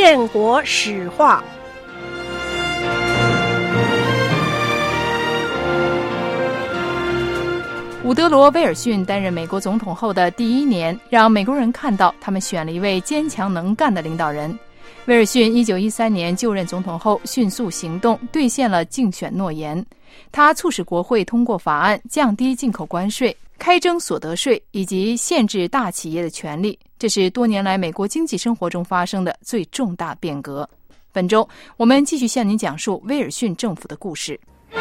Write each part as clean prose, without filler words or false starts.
建国史话。 伍德罗·威尔逊担任美国总统后的第1年，让美国人看到他们选了一位坚强能干的领导人。威尔逊1913年就任总统后，迅速行动，兑现了竞选诺言。他促使国会通过法案，降低进口关税、开征所得税以及限制大企业的权利。这是多年来美国经济生活中发生的最重大变革。本周，我们继续向您讲述威尔逊政府的故事。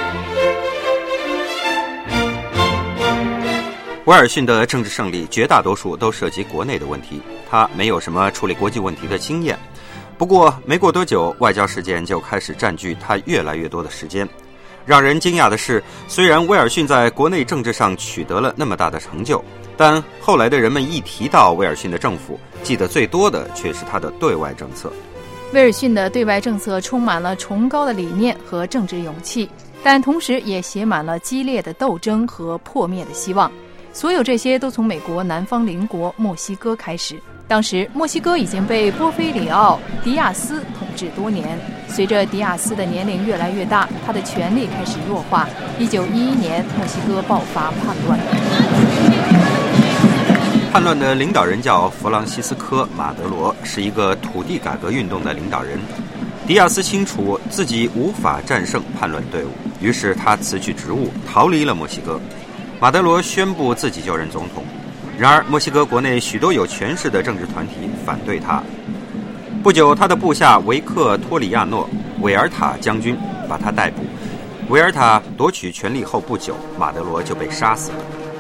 威尔逊的政治胜利绝大多数都涉及国内的问题，他没有什么处理国际问题的经验。不过没过多久，外交事件就开始占据他越来越多的时间。让人惊讶的是，虽然威尔逊在国内政治上取得了那么大的成就，但后来的人们一提到威尔逊的政府，记得最多的却是他的对外政策。 威尔逊的对外政策充满了崇高的理念和政治勇气，但同时也写满了激烈的斗争和破灭的希望。所有这些都从美国南方邻国墨西哥开始。当时墨西哥已经被波菲里奥·迪亚斯统治多年，随着迪亚斯的年龄越来越大，他的权力开始弱化。1911年，墨西哥爆发叛乱。 叛乱的领导人叫弗朗西斯科·马德罗，是一个土地改革运动的领导人。迪亚斯清楚自己无法战胜叛乱队伍，于是他辞去职务，逃离了墨西哥。马德罗宣布自己就任总统，然而墨西哥国内许多有权势的政治团体反对他。不久，他的部下维克托里亚诺·韦尔塔将军把他逮捕。韦尔塔夺取权力后不久，马德罗就被杀死了。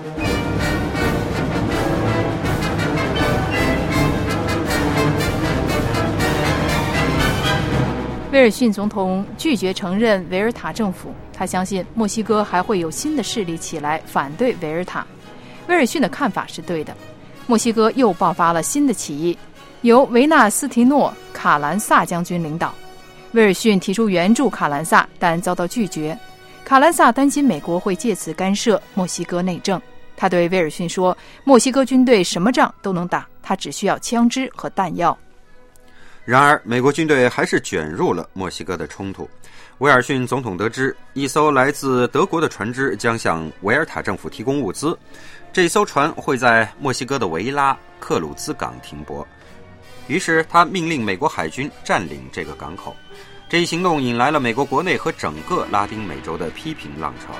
威尔逊总统拒绝承认维尔塔政府，他相信墨西哥还会有新的势力起来反对维尔塔。威尔逊的看法是对的，墨西哥又爆发了新的起义，由维纳斯提诺·卡兰萨将军领导。威尔逊提出援助卡兰萨，但遭到拒绝。卡兰萨担心美国会借此干涉墨西哥内政，他对威尔逊说，墨西哥军队什么仗都能打，他只需要枪支和弹药。 然而美国军队还是卷入了墨西哥的冲突。威尔逊总统得知一艘来自德国的船只将向维尔塔政府提供物资，这艘船会在墨西哥的维拉克鲁兹港停泊，于是他命令美国海军占领这个港口。这一行动引来了美国国内和整个拉丁美洲的批评浪潮。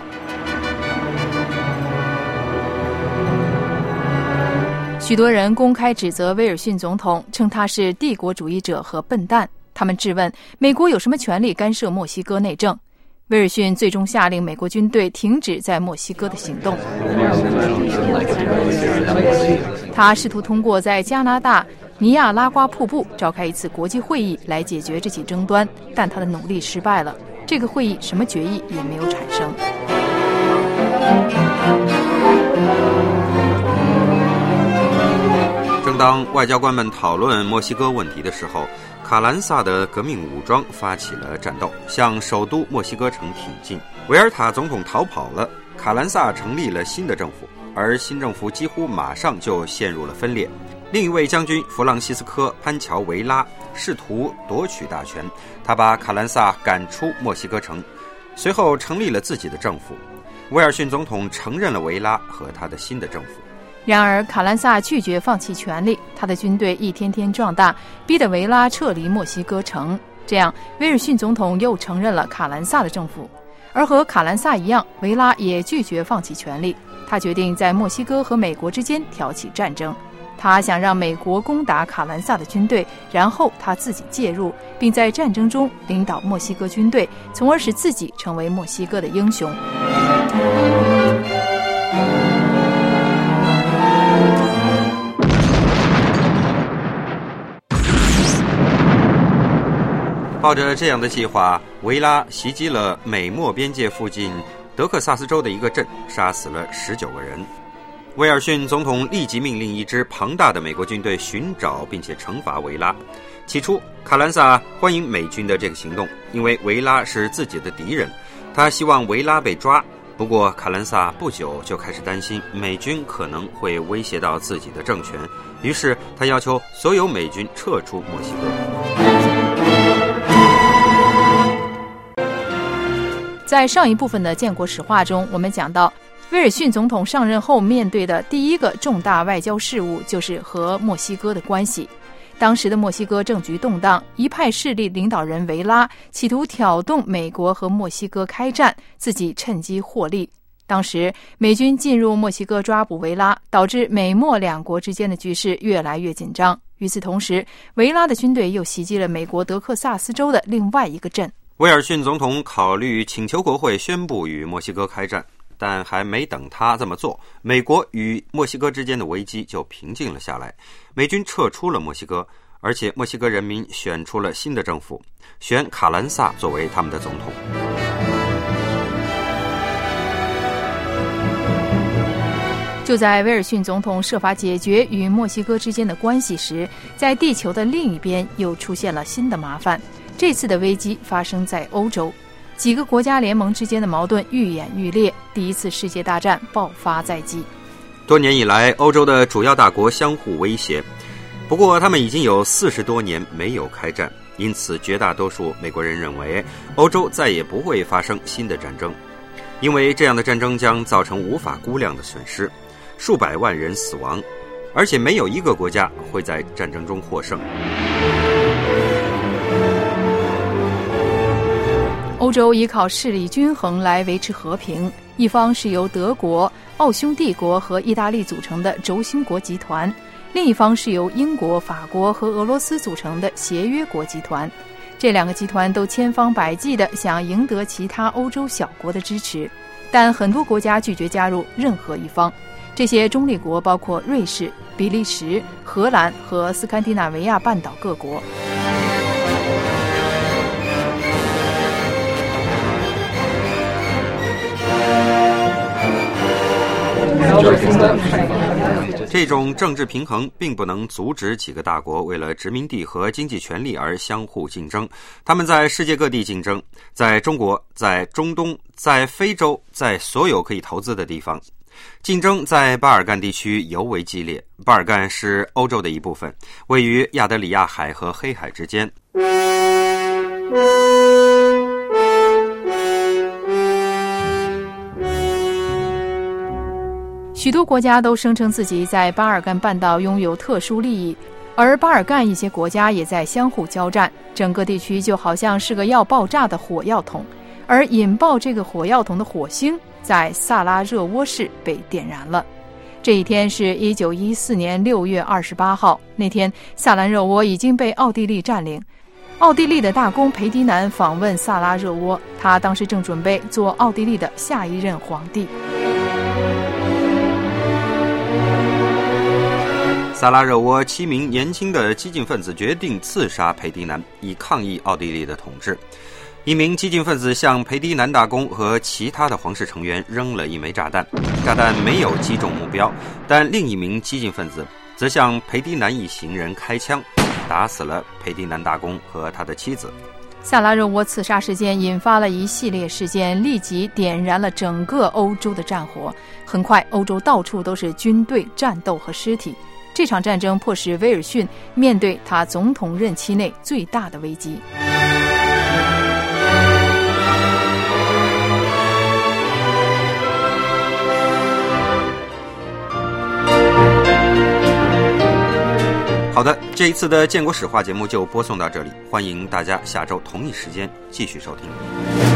许多人公开指责威尔逊总统，称他是帝国主义者和笨蛋。他们质问美国有什么权利干涉墨西哥内政。威尔逊最终下令美国军队停止在墨西哥的行动。他试图通过在加拿大尼亚拉瓜瀑布召开一次国际会议来解决这起争端，但他的努力失败了。这个会议什么决议也没有产生。 正当外交官们讨论墨西哥问题的时候，卡兰萨的革命武装发起了战斗，向首都墨西哥城挺进。维尔塔总统逃跑了，卡兰萨成立了新的政府，而新政府几乎马上就陷入了分裂。另一位将军弗朗西斯科·潘乔维拉试图夺取大权，他把卡兰萨赶出墨西哥城，随后成立了自己的政府。威尔逊总统承认了维拉和他的新的政府。 然而卡兰萨拒绝放弃权力，他的军队一天天壮大，逼得维拉撤离墨西哥城。这样威尔逊总统又承认了卡兰萨的政府。而和卡兰萨一样，维拉也拒绝放弃权力，他决定在墨西哥和美国之间挑起战争。他想让美国攻打卡兰萨的军队，然后他自己介入，并在战争中领导墨西哥军队，从而使自己成为墨西哥的英雄。 抱着这样的计划，维拉袭击了美墨边界附近德克萨斯州的一个镇，杀死了19个人。威尔逊总统立即命令一支庞大的美国军队寻找并且惩罚维拉。起初，卡兰萨欢迎美军的这个行动，因为维拉是自己的敌人，他希望维拉被抓。不过卡兰萨不久就开始担心美军可能会威胁到自己的政权，于是他要求所有美军撤出墨西哥。 在上一部分的建国史话中，我们讲到威尔逊总统上任后面对的第一个重大外交事务就是和墨西哥的关系。当时的墨西哥政局动荡，一派势力领导人维拉企图挑动美国和墨西哥开战，自己趁机获利。当时美军进入墨西哥抓捕维拉，导致美墨两国之间的局势越来越紧张。与此同时，维拉的军队又袭击了美国德克萨斯州的另外一个镇。 威尔逊总统考虑请求国会宣布与墨西哥开战，但还没等他这么做，美国与墨西哥之间的危机就平静了下来。美军撤出了墨西哥，而且墨西哥人民选出了新的政府，选卡兰萨作为他们的总统。 就在威尔逊总统设法解决与墨西哥之间的关系时，在地球的另一边又出现了新的麻烦。这次的危机发生在欧洲，几个国家联盟之间的矛盾愈演愈烈，第一次世界大战爆发在即。 多年以来，欧洲的主要大国相互威胁，不过他们已经有40多年没有开战，因此绝大多数美国人认为欧洲再也不会发生新的战争，因为这样的战争将造成无法估量的损失，数百万人死亡，而且没有一个国家会在战争中获胜。 欧洲依靠势力均衡来维持和平，一方是由德国、奥匈帝国和意大利组成的轴心国集团，另一方是由英国、法国和俄罗斯组成的协约国集团。这两个集团都千方百计地想赢得其他欧洲小国的支持，但很多国家拒绝加入任何一方。这些中立国包括瑞士、比利时、荷兰和斯堪的纳维亚半岛各国。 这种政治平衡并不能阻止几个大国为了殖民地和经济权利而相互竞争，他们在世界各地竞争，在中国，在中东，在非洲，在所有可以投资的地方。竞争在巴尔干地区尤为激烈。巴尔干是欧洲的一部分，位于亚得里亚海和黑海之间。 许多国家都声称自己在巴尔干半岛拥有特殊利益，而巴尔干一些国家也在相互交战，整个地区就好像是个要爆炸的火药桶，而引爆这个火药桶的火星在萨拉热窝市被点燃了。这一天是1914年6月28号，那天萨拉热窝已经被奥地利占领。奥地利的大公裴迪南访问萨拉热窝，他当时正准备做奥地利的下一任皇帝。 萨拉热窝7名年轻的激进分子决定刺杀裴迪南，以抗议奥地利的统治。一名激进分子向裴迪南大公和其他的皇室成员扔了一枚炸弹，炸弹没有击中目标，但另一名激进分子则向裴迪南一行人开枪，打死了裴迪南大公和他的妻子。 萨拉热窝刺杀事件引发了一系列事件，立即点燃了整个欧洲的战火。很快，欧洲到处都是军队、战斗和尸体。这场战争迫使威尔逊面对他总统任期内最大的危机。 好的，这一次的建国史话节目就播送到这里，欢迎大家下周同一时间继续收听。